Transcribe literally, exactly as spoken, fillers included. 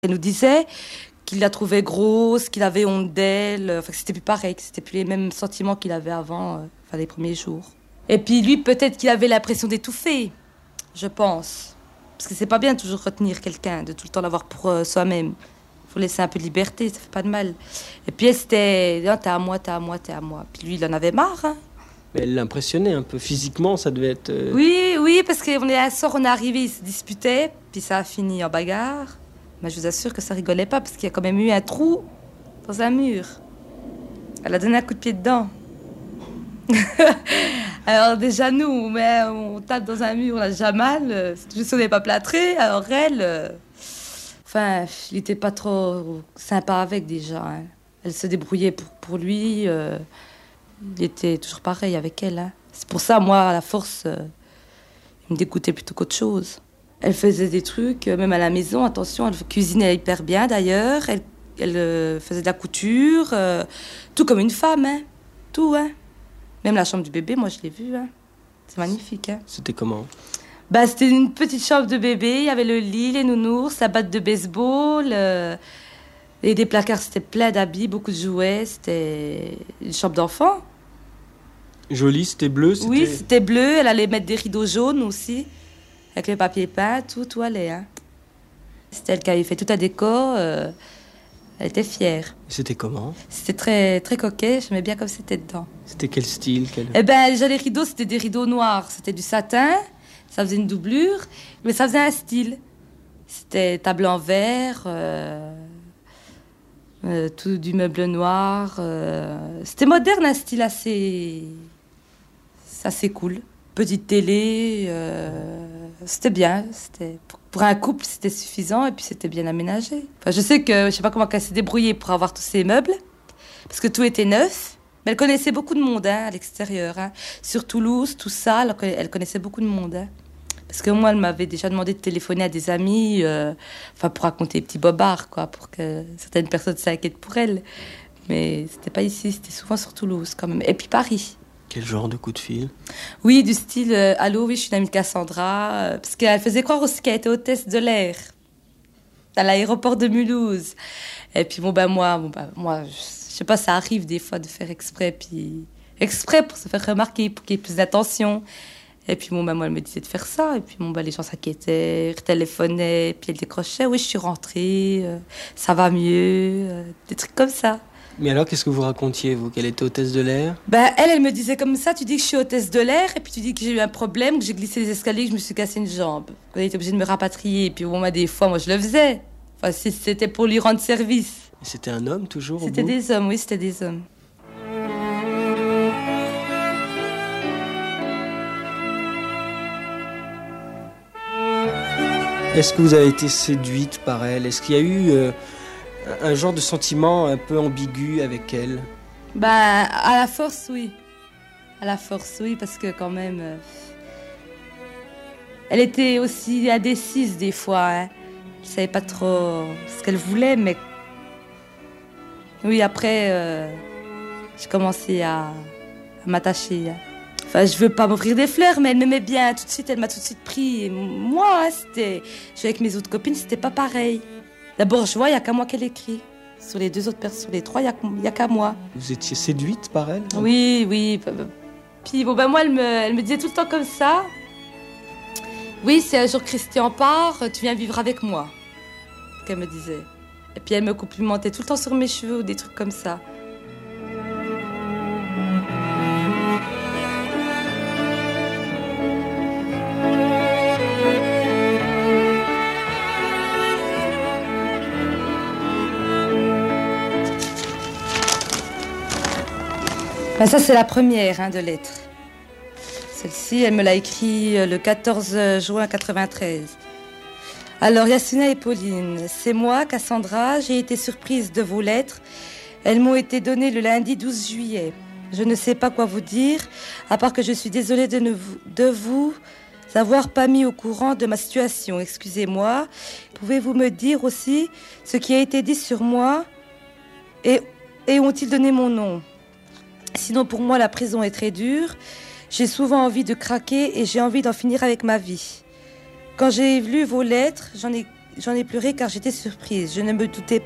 Elle nous disait qu'il la trouvait grosse, qu'il avait honte d'elle, enfin que c'était plus pareil, que c'était plus les mêmes sentiments qu'il avait avant, euh, enfin les premiers jours. Et puis lui, peut-être qu'il avait l'impression d'étouffer, je pense. Parce que c'est pas bien de toujours retenir quelqu'un, de tout le temps l'avoir pour euh, soi-même. Faut laisser un peu de liberté, ça fait pas de mal. Et puis elle, c'était, oh, t'es à moi, t'es à moi, t'es à moi. Puis lui, il en avait marre, hein. Mais elle l'impressionnait un peu, physiquement, ça devait être... Euh... Oui, oui, parce qu'on est un soir, on est arrivé, ils se disputaient, puis ça a fini en bagarre. Mais je vous assure que ça rigolait pas, parce qu'il y a quand même eu un trou dans un mur. Elle a donné un coup de pied dedans. Alors déjà nous, mais on tape dans un mur, on a déjà mal, juste on n'est pas plâtré, alors elle... Euh... Enfin, il était pas trop sympa avec déjà, hein. Elle se débrouillait pour, pour lui, euh... il était toujours pareil avec elle, hein. C'est pour ça, moi, à la force, euh... il me dégoûtait plutôt qu'autre chose. Elle faisait des trucs, même à la maison, attention, elle cuisinait hyper bien d'ailleurs, elle, elle euh, faisait de la couture, euh, tout comme une femme, hein. Tout, hein. Même la chambre du bébé, moi je l'ai vue, hein. C'est magnifique, hein. C'était comment? Bah, c'était une petite chambre de bébé, il y avait le lit, les nounours, la batte de baseball, euh, et des placards, c'était plein d'habits, beaucoup de jouets, c'était une chambre d'enfant. Joli, c'était bleu, c'était... Oui, c'était bleu, elle allait mettre des rideaux jaunes aussi. Avec le papier peint, tout, tout allait. Hein. C'était elle qui avait fait tout un décor. Euh, elle était fière. C'était comment? C'était très, très coquet. J'aimais bien comme c'était dedans. C'était quel style quel... Eh ben, déjà les rideaux, c'était des rideaux noirs. C'était du satin. Ça faisait une doublure, mais ça faisait un style. C'était table en verre, euh, euh, tout du meuble noir. Euh, c'était moderne, un style assez, assez cool. Petite télé. Euh, C'était bien, c'était pour un couple c'était suffisant et puis c'était bien aménagé. Enfin, je sais que je sais pas comment elle s'est débrouillée pour avoir tous ces meubles parce que tout était neuf. Mais elle connaissait beaucoup de monde, hein, à l'extérieur, hein. Sur Toulouse, tout ça, elle connaissait beaucoup de monde, hein. Parce que moi, elle m'avait déjà demandé de téléphoner à des amis, euh, enfin pour raconter des petits bobards, quoi, pour que certaines personnes s'inquiètent pour elle. Mais c'était pas ici, c'était souvent sur Toulouse quand même. Et puis Paris. Quel genre de coup de fil? Oui, du style euh, « Allô, oui, je suis une amie de Cassandra euh, ». Parce qu'elle faisait croire aussi qu'elle était hôtesse de l'air à l'aéroport de Mulhouse. Et puis bon, ben moi, bon, ben, moi je, je sais pas, ça arrive des fois de faire exprès, puis exprès pour se faire remarquer, pour qu'il y ait plus d'attention. Et puis bon, ben moi, elle me disait de faire ça. Et puis bon, ben les gens s'inquiétaient, téléphonaient, puis elle décrochait « Oui, je suis rentrée, euh, ça va mieux euh, », des trucs comme ça. Mais alors, qu'est-ce que vous racontiez, vous, qu'elle était hôtesse de l'air? Ben, elle, elle me disait comme ça, tu dis que je suis hôtesse de l'air, et puis tu dis que j'ai eu un problème, que j'ai glissé les escaliers, que je me suis cassé une jambe. Qu'on était obligé de me rapatrier, et puis bon, ben, des fois, moi, je le faisais. Enfin, si c'était pour lui rendre service. Et c'était un homme, toujours, au C'était bout? des hommes, oui, c'était des hommes. Est-ce que vous avez été séduite par elle? Est-ce qu'il y a eu... Euh... un genre de sentiment un peu ambigu avec elle? Ben, à la force, oui. À la force, oui, parce que quand même... Euh, elle était aussi indécise des fois, hein. Je savais pas trop ce qu'elle voulait, mais... Oui, après, euh, j'ai commencé à, à m'attacher. Hein. Enfin, je veux pas m'offrir des fleurs, mais elle m'aimait bien. Tout de suite, elle m'a tout de suite pris. Et moi, hein, c'était... Je suis avec mes autres copines, c'était pas pareil. D'abord, je vois, il n'y a qu'à moi qu'elle écrit. Sur les deux autres personnes, sur les trois, il n'y a, a qu'à moi. Vous étiez séduite par elle? Oui, oui. Puis bon, ben moi, elle me, elle me disait tout le temps comme ça. Oui, si un jour Christian part, tu viens vivre avec moi. Qu'elle me disait. Et puis elle me complimentait tout le temps sur mes cheveux ou des trucs comme ça. Ben ça, c'est la première, hein, de lettres. Celle-ci, elle me l'a écrit le quatorze juin quatre-vingt-treize. Alors, Yasmina et Pauline, c'est moi, Cassandra. J'ai été surprise de vos lettres. Elles m'ont été données le lundi douze juillet. Je ne sais pas quoi vous dire, à part que je suis désolée de, ne vous, de vous avoir pas mis au courant de ma situation. Excusez-moi. Pouvez-vous me dire aussi ce qui a été dit sur moi et, et ont-ils donné mon nom? Sinon, pour moi, la prison est très dure. J'ai souvent envie de craquer et j'ai envie d'en finir avec ma vie. Quand j'ai lu vos lettres, j'en ai J'en ai pleuré car j'étais surprise. Je ne me doutais